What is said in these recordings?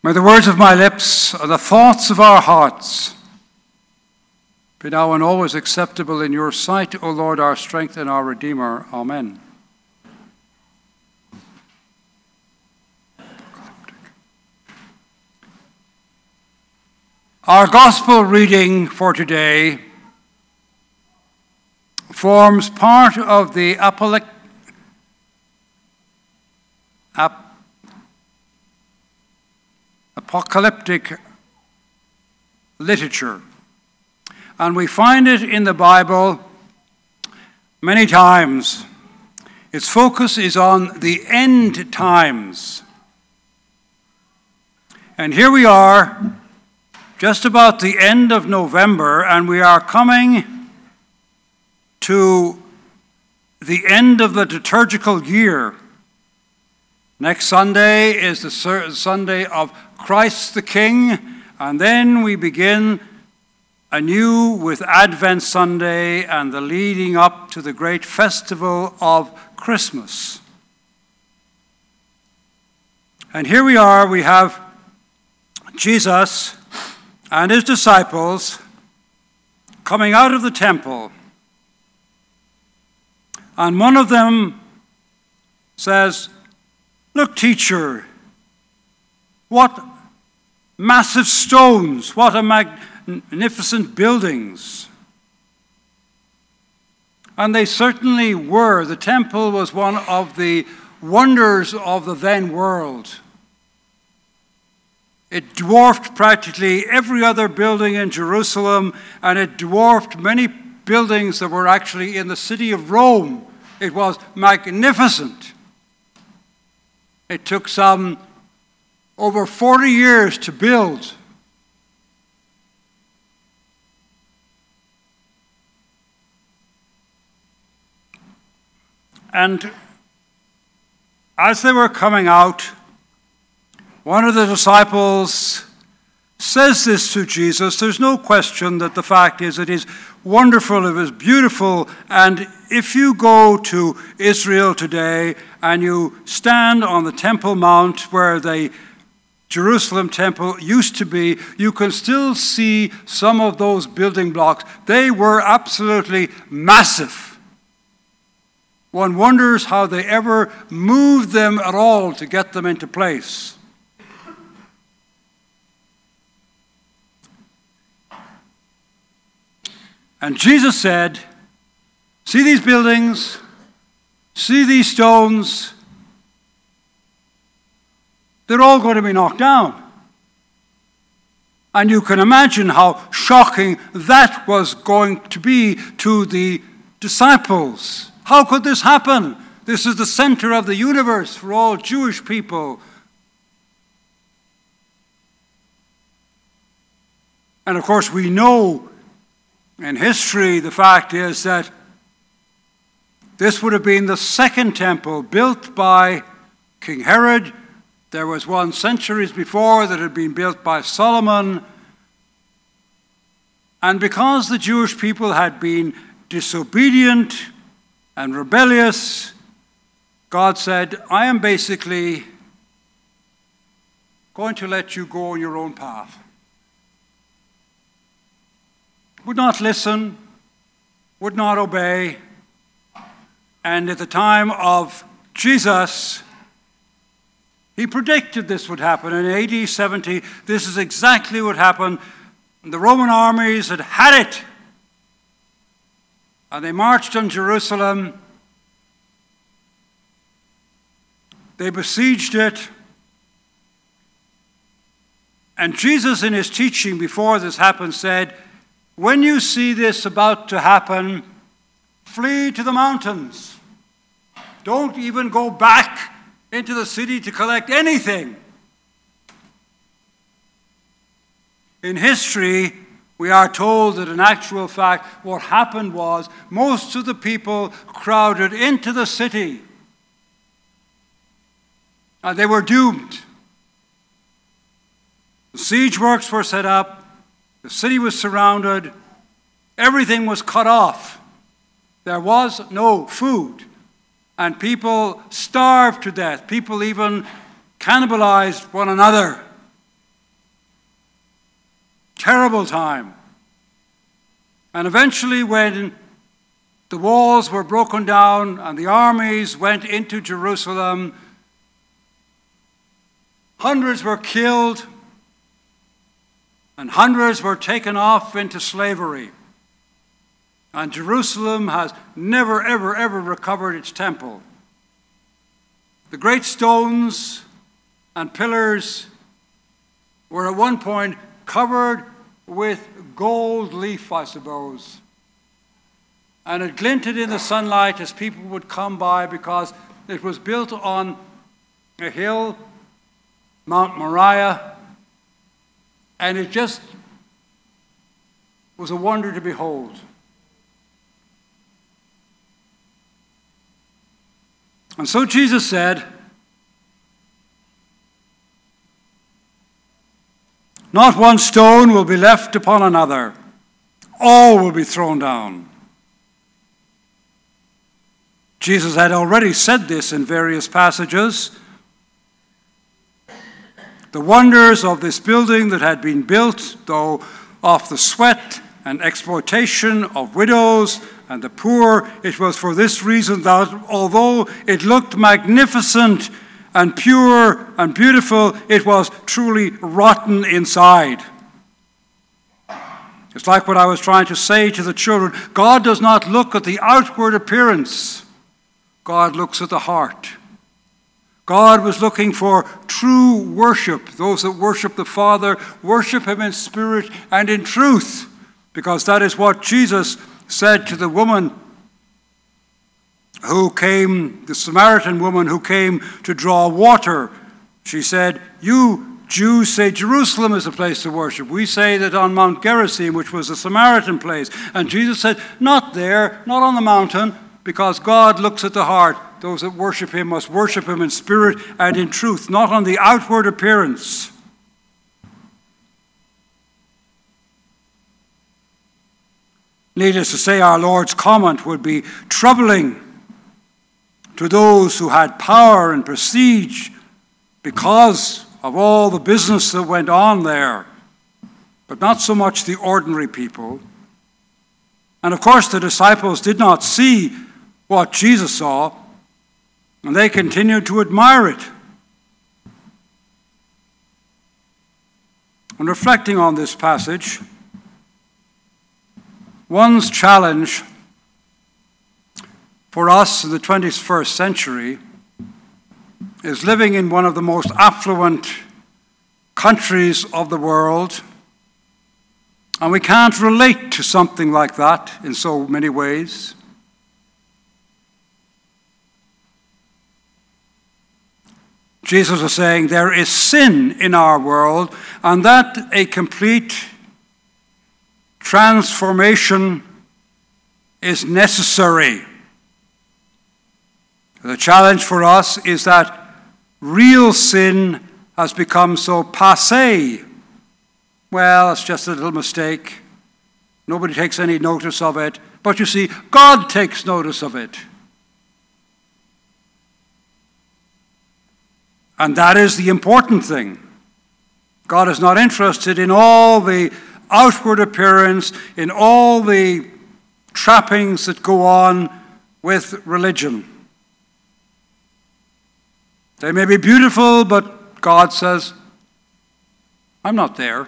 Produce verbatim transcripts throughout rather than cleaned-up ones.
May the words of my lips and the thoughts of our hearts be now and always acceptable in your sight, O Lord, our strength and our Redeemer. Amen. Our gospel reading for today forms part of the apostolic ap- apocalyptic literature. And we find it in the Bible many times. Its focus is on the end times. And here we are, just about the end of November, and we are coming to the end of the liturgical year. Next Sunday is the Sunday of Christ the King, and then we begin anew with Advent Sunday and the leading up to the great festival of Christmas. And here we are, we have Jesus and his disciples coming out of the temple. And one of them says, "Look, teacher, what massive stones, what a magnificent buildings." And they certainly were. The temple was one of the wonders of the then world. It dwarfed practically every other building in Jerusalem, and it dwarfed many buildings that were actually in the city of Rome. It was magnificent. It took some over forty years to build. And as they were coming out, one of the disciples says this to Jesus. There's no question that the fact is it is wonderful, it is beautiful, and if you go to Israel today and you stand on the Temple Mount where the Jerusalem temple used to be, you can still see some of those building blocks. They were absolutely massive. One wonders how they ever moved them at all to get them into place. And Jesus said, "See these buildings? See these stones? They're all going to be knocked down." And you can imagine how shocking that was going to be to the disciples. How could this happen? This is the center of the universe for all Jewish people. And of course, we know in history, the fact is that this would have been the second temple built by King Herod. There was one centuries before that had been built by Solomon. And because the Jewish people had been disobedient and rebellious, God said, "I am basically going to let you go on your own path." Would not listen, would not obey. And at the time of Jesus, he predicted this would happen. In A D seventy, this is exactly what happened. The Roman armies had had it. And they marched on Jerusalem. They besieged it. And Jesus, in his teaching before this happened, said, "When you see this about to happen, flee to the mountains. Don't even go back into the city to collect anything." In history, we are told that in actual fact, what happened was most of the people crowded into the city. And they were doomed. The siege works were set up. The city was surrounded. Everything was cut off. There was no food. And people starved to death. People even cannibalized one another. terrible time. And eventually, when the walls were broken down and the armies went into Jerusalem, hundreds were killed and hundreds were taken off into slavery. And Jerusalem has never, ever, ever recovered its temple. The great stones and pillars were at one point covered with gold leaf, I suppose. And it glinted in the sunlight as people would come by because it was built on a hill, Mount Moriah, and it just was a wonder to behold. And so Jesus said, "Not one stone will be left upon another. All will be thrown down." Jesus had already said this in various passages. The wonders of this building that had been built, though of the sweat and exploitation of widows and the poor, it was for this reason that although it looked magnificent and pure and beautiful, it was truly rotten inside. It's like what I was trying to say to the children. God does not look at the outward appearance. God looks at the heart. God was looking for true worship. Those that worship the Father worship him in spirit and in truth, because that is what Jesus said to the woman who came, the Samaritan woman who came to draw water. She said, "You Jews say Jerusalem is a place to worship. We say that on Mount Gerizim, which was a Samaritan place." And Jesus said, "Not there, not on the mountain, because God looks at the heart. Those that worship him must worship him in spirit and in truth, not on the outward appearance." Needless to say, our Lord's comment would be troubling to those who had power and prestige because of all the business that went on there, but not so much the ordinary people. And of course, the disciples did not see what Jesus saw, and they continued to admire it. And reflecting on this passage, one's challenge for us in the twenty-first century is living in one of the most affluent countries of the world, and we can't relate to something like that in so many ways. Jesus is saying there is sin in our world, and that a complete transformation is necessary. The challenge for us is that real sin has become so passé. Well, it's just a little mistake. Nobody takes any notice of it. But you see, God takes notice of it. And that is the important thing. God is not interested in all the outward appearance, in all the trappings that go on with religion. They may be beautiful, but God says, "I'm not there."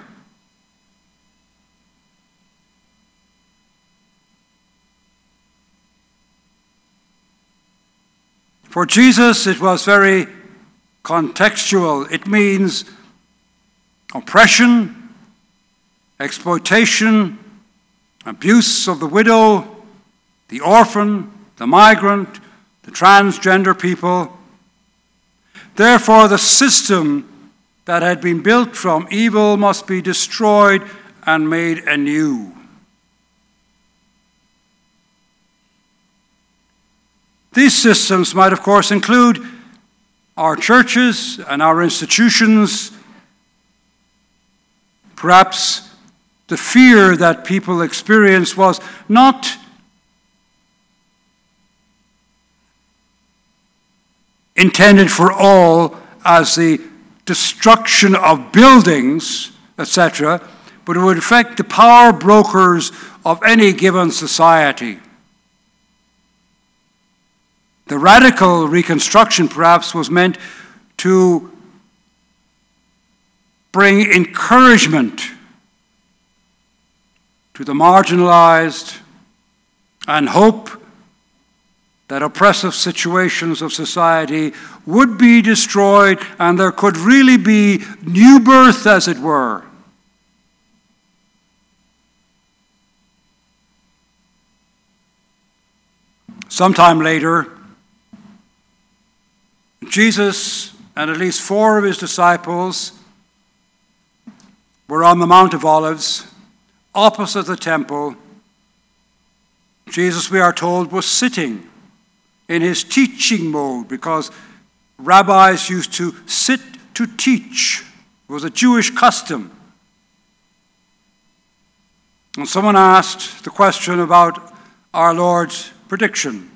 For Jesus, it was very contextual. It means oppression, exploitation, abuse of the widow, the orphan, the migrant, the transgender people. Therefore, the system that had been built from evil must be destroyed and made anew. These systems might, of course, include our churches and our institutions. Perhaps the fear that people experienced was not intended for all as the destruction of buildings, et cetera, but it would affect the power brokers of any given society. The radical reconstruction, perhaps, was meant to bring encouragement to the marginalized and hope that oppressive situations of society would be destroyed and there could really be new birth, as it were. Sometime later, Jesus and at least four of his disciples were on the Mount of Olives, opposite the temple. Jesus, we are told, was sitting in his teaching mode, because rabbis used to sit to teach. It was a Jewish custom. And someone asked the question about our Lord's prediction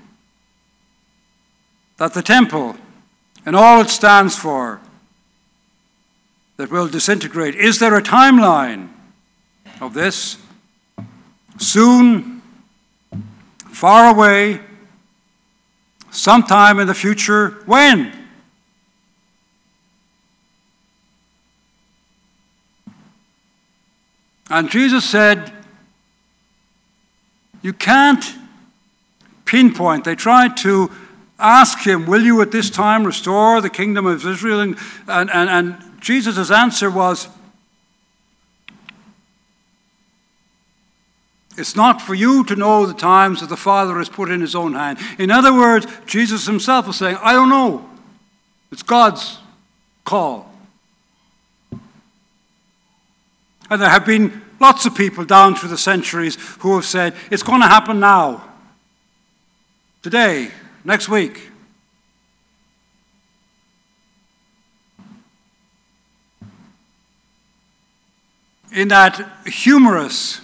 that the temple and all it stands for that will disintegrate. Is there a timeline of this? Soon, far away, sometime in the future? When? And Jesus said, you can't pinpoint. They tried to ask him, will you at this time restore the kingdom of Israel? And, and, and, and Jesus' answer was, it's not for you to know the times that the Father has put in his own hand. In other words, Jesus himself was saying, I don't know. It's God's call. And there have been lots of people down through the centuries who have said, it's going to happen now. Today, next week. In that humorous,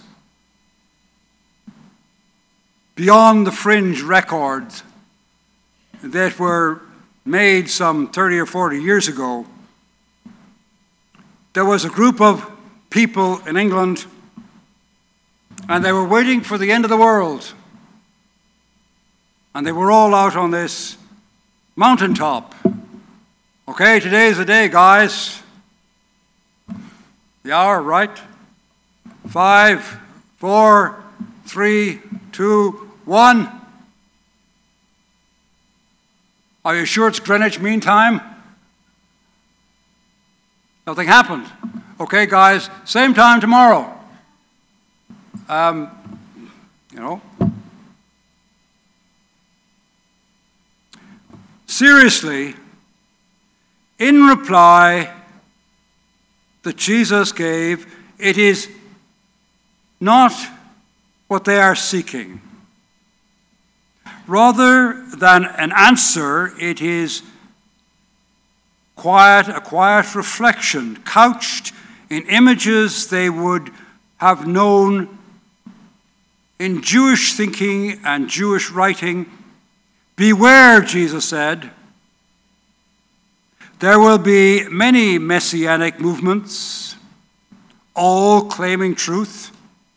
beyond the fringe records that were made some thirty or forty years ago, there was a group of people in England, and they were waiting for the end of the world. And they were all out on this mountaintop. Okay, today's the day, guys. The hour, right? Five, four, three, two, one. Are you sure it's Greenwich Mean Time? Nothing happened. Okay, guys, same time tomorrow. Um, you know. Seriously, in reply that Jesus gave, it is not what they are seeking. Rather than an answer, it is quiet, a quiet reflection, couched in images they would have known in Jewish thinking and Jewish writing. Beware, Jesus said, there will be many messianic movements, all claiming truth.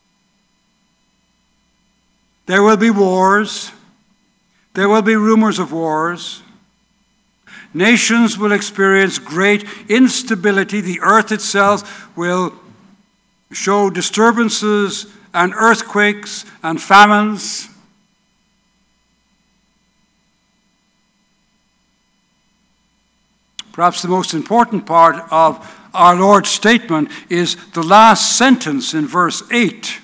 There will be wars. There will be rumors of wars. Nations will experience great instability. The earth itself will show disturbances and earthquakes and famines. Perhaps the most important part of our Lord's statement is the last sentence in verse eight.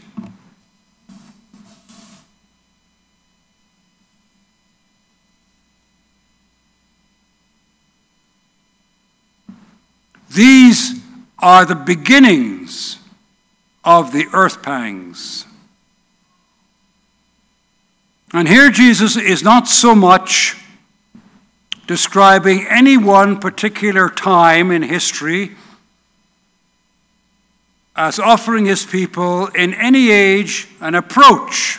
These are the beginnings of the earth pangs. And here Jesus is not so much describing any one particular time in history as offering his people in any age an approach,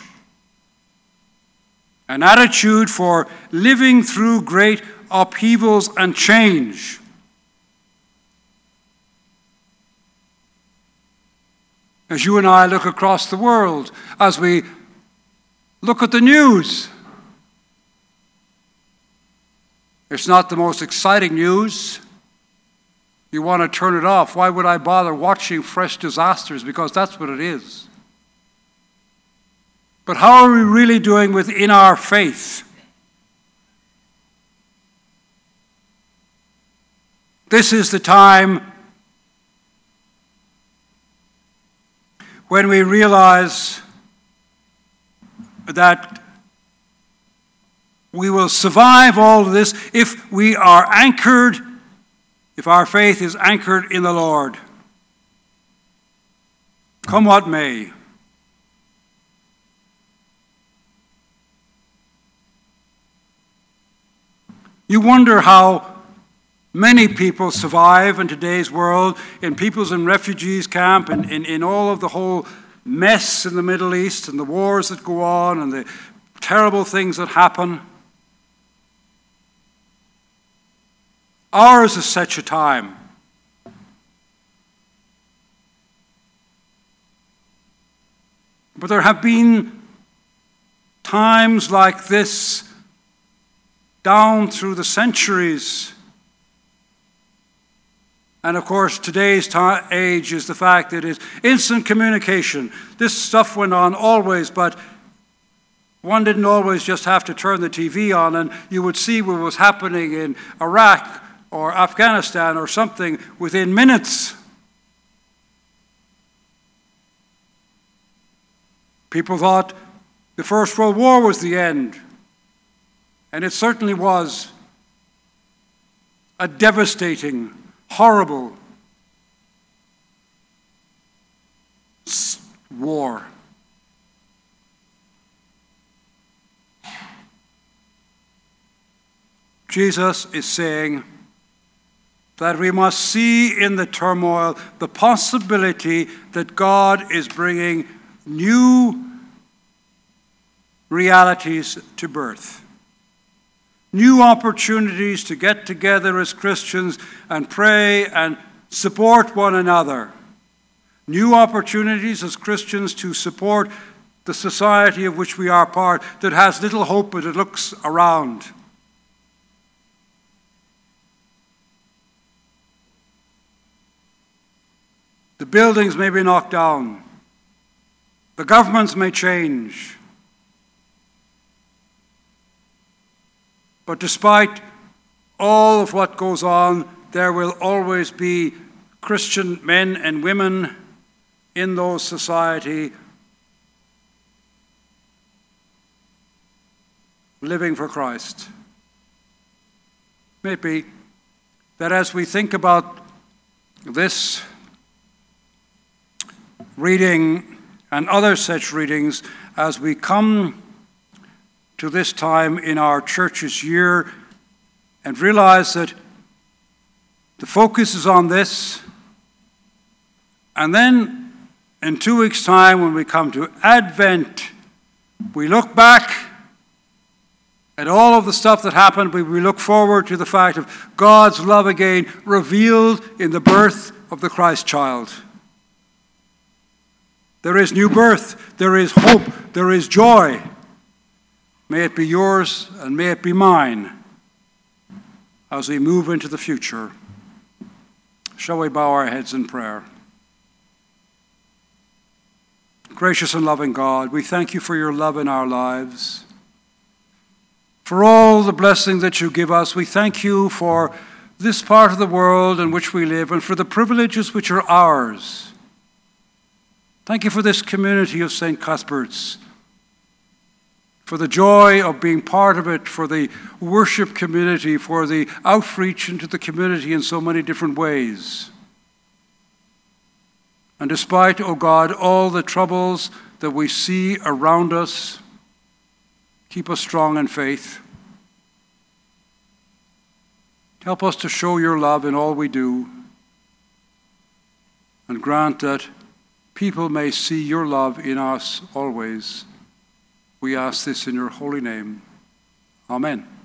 an attitude for living through great upheavals and change. As you and I look across the world, as we look at the news, it's not the most exciting news. You want to turn it off. Why would I bother watching fresh disasters? Because that's what it is. But how are we really doing within our faith? This is the time when we realize that we will survive all of this if we are anchored, if our faith is anchored in the Lord. Come what may. You wonder how many people survive in today's world, in peoples and refugees camp, and in, in all of the whole mess in the Middle East, and the wars that go on, and the terrible things that happen. Ours is such a time. But there have been times like this down through the centuries. And of course, today's ta- age is the fact that it's instant communication. This stuff went on always, but one didn't always just have to turn the T V on and you would see what was happening in Iraq or Afghanistan or something within minutes. People thought the First World War was the end, and it certainly was a devastating, horrible war. Jesus is saying that we must see in the turmoil the possibility that God is bringing new realities to birth. New opportunities to get together as Christians and pray and support one another. New opportunities as Christians to support the society of which we are part that has little hope but it looks around. The buildings may be knocked down. The governments may change. But despite all of what goes on, there will always be Christian men and women in those society living for Christ. Maybe that as we think about this reading and other such readings, as we come to this time in our church's year and realize that the focus is on this, and then in two weeks' time when we come to Advent, we look back at all of the stuff that happened, we, we look forward to the fact of God's love again revealed in the birth of the Christ child. There is new birth, there is hope, there is joy. May it be yours and may it be mine as we move into the future. Shall we bow our heads in prayer? Gracious and loving God, we thank you for your love in our lives. For all the blessing that you give us, we thank you for this part of the world in which we live and for the privileges which are ours. Thank you for this community of Saint Cuthbert's, for the joy of being part of it, for the worship community, for the outreach into the community in so many different ways. And despite, O God, all the troubles that we see around us, keep us strong in faith. Help us to show your love in all we do, and grant that people may see your love in us always. We ask this in your holy name. Amen.